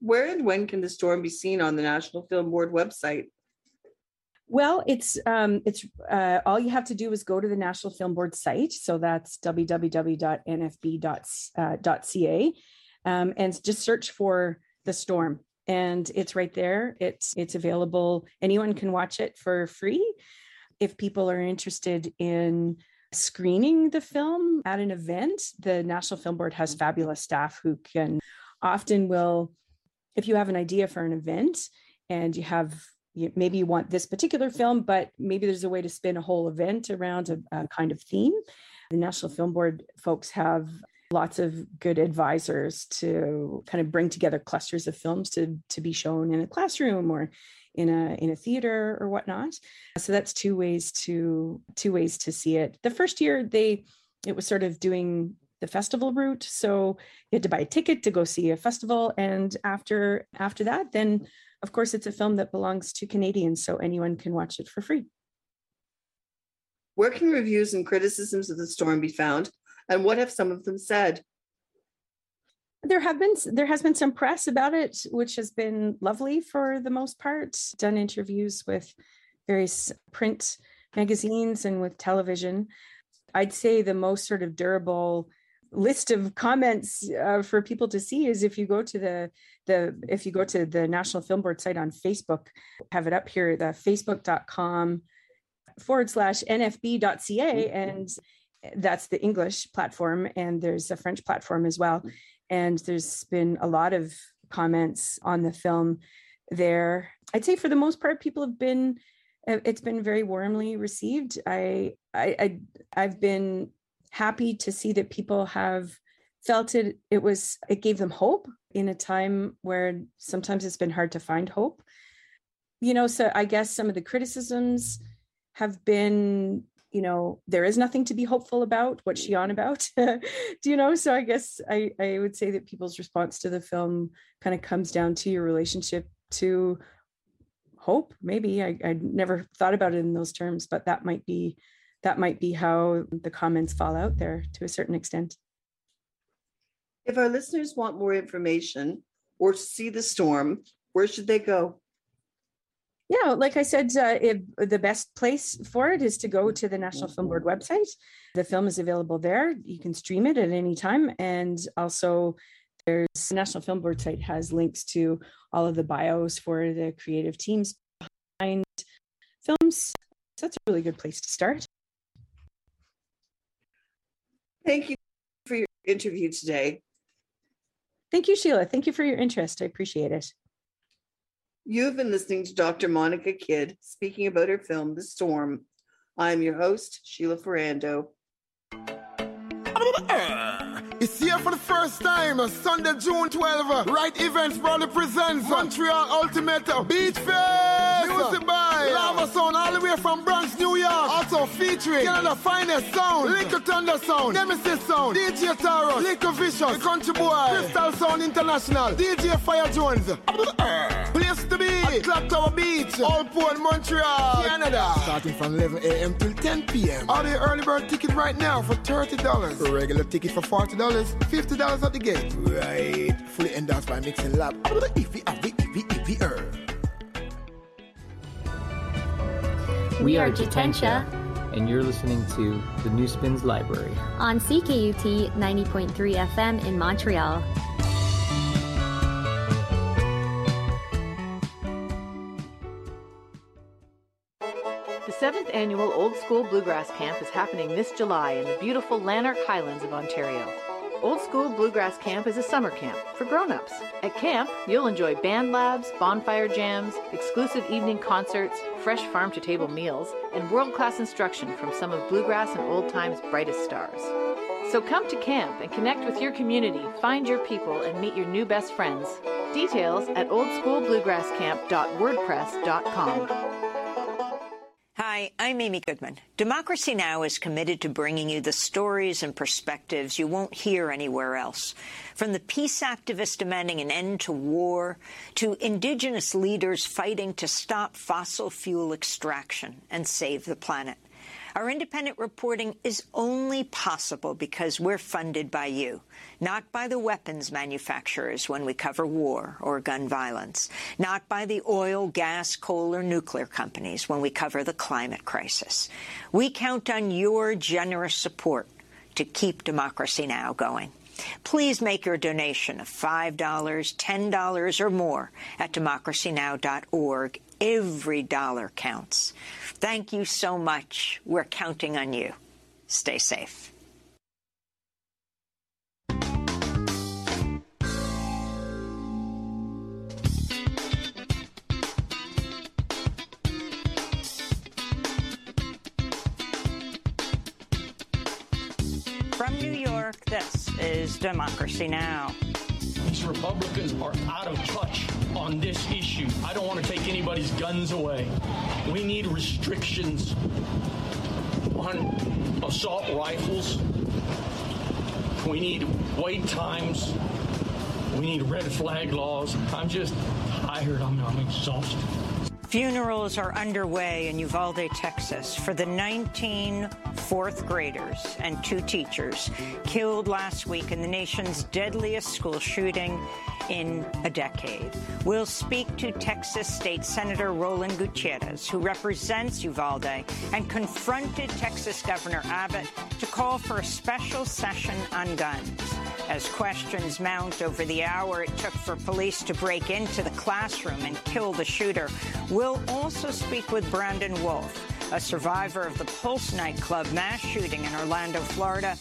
Where and when can The Storm be seen on the National Film Board website? Well, it's um, it's uh, all you have to do is go to the National Film Board site. So that's w w w dot n f b dot c a um, and just search for The Storm. And it's right there. It's it's available. Anyone can watch it for free. If people are interested in screening the film at an event, the National Film Board has fabulous staff who can often will, if you have an idea for an event and you have You, maybe you want this particular film, but maybe there's a way to spin a whole event around a, a kind of theme. The National Film Board folks have lots of good advisors to kind of bring together clusters of films to, to be shown in a classroom or in a in a theater or whatnot. So that's two ways to two ways to see it. The first year they it was sort of doing the festival route, so you had to buy a ticket to go see a festival, and after after that, then of course, it's a film that belongs to Canadians, so anyone can watch it for free. Where can reviews and criticisms of The Storm be found, and what have some of them said? There have been there has been some press about it, which has been lovely for the most part. Done interviews with various print magazines and with television. I'd say the most sort of durable list of comments uh, for people to see is if you go to the the if you go to the National Film Board site on Facebook, have it up here, the facebook.com forward slash nfb.ca, and that's the English platform, and there's a French platform as well. And there's been a lot of comments on the film there. I'd say for the most part, people have been, it's been very warmly received. I, I, I I've been happy to see that people have felt it. It was, it gave them hope in a time where sometimes it's been hard to find hope. You know, so I guess some of the criticisms have been, you know, there is nothing to be hopeful about. What's she on about? Do you know? So I guess I, I would say that people's response to the film kind of comes down to your relationship to hope. Maybe I, I never thought about it in those terms, but that might be that might be how the comments fall out there to a certain extent. If our listeners want more information or to see The Storm, where should they go? Yeah, like I said, uh, if, the best place for it is to go to the National Film Board website. The film is available there. You can stream it at any time. And also, there's the National Film Board site has links to all of the bios for the creative teams behind films. So that's a really good place to start. Thank you for your interview today. Thank you, Sheila. Thank you for your interest. I appreciate it. You've been listening to Doctor Monica Kidd speaking about her film, The Storm. I'm your host, Sheila Ferrando. It's here for the first time, Sunday, June twelfth. Right Events proudly presents Montreal Ultimate Beach Fest. Music by Lava Sound, all the way from Bronx, New York. Also featuring Canada's finest sound, Liquor Thunder Sound, Nemesis Sound, D J Taro, Liquor Vicious, The Country Boy, Crystal Sound International, D J Fire Jones. Place to be at Clock Tower Beach, Allport, Montreal, Canada. Starting from eleven a.m. till ten p.m. All the early bird ticket right now for thirty dollars. Regular ticket for forty dollars, fifty dollars at the gate. Right. Fully endorsed by Mixing Lab. Ify, Ify, Ify, Ify, er. We are Jitensha, and you're listening to the New Spins Library on C K U T ninety point three F M in Montreal. The seventh annual Old School Bluegrass Camp is happening this July in the beautiful Lanark Highlands of Ontario. Old School Bluegrass Camp is a summer camp for grown-ups. At camp, you'll enjoy band labs, bonfire jams, exclusive evening concerts, fresh farm-to-table meals, and world-class instruction from some of bluegrass and old time's brightest stars. So come to camp and connect with your community, find your people, and meet your new best friends. Details at old school bluegrass camp dot wordpress dot com. Hi, I'm Amy Goodman. Democracy Now! Is committed to bringing you the stories and perspectives you won't hear anywhere else. From the peace activists demanding an end to war, to Indigenous leaders fighting to stop fossil fuel extraction and save the planet. Our independent reporting is only possible because we're funded by you, not by the weapons manufacturers when we cover war or gun violence, not by the oil, gas, coal, or nuclear companies when we cover the climate crisis. We count on your generous support to keep Democracy Now! Going. Please make your donation of five dollars, ten dollars, or more at democracy now dot org. Every dollar counts. Thank you so much. We're counting on you. Stay safe. From New York, this is Democracy Now! These Republicans are out of touch on this issue. I don't want to take anybody's guns away. We need restrictions on assault rifles. We need wait times. We need red flag laws. I'm just tired. I'm, I'm exhausted. Funerals are underway in Uvalde, Texas, for the nineteen fourth graders and two teachers killed last week in the nation's deadliest school shooting in a decade. We'll speak to Texas State Senator Roland Gutierrez, who represents Uvalde and confronted Texas Governor Abbott to call for a special session on guns. As questions mount over the hour it took for police to break into the classroom and kill the shooter, we'll also speak with Brandon Wolf, a survivor of the Pulse nightclub mass shooting in Orlando, Florida,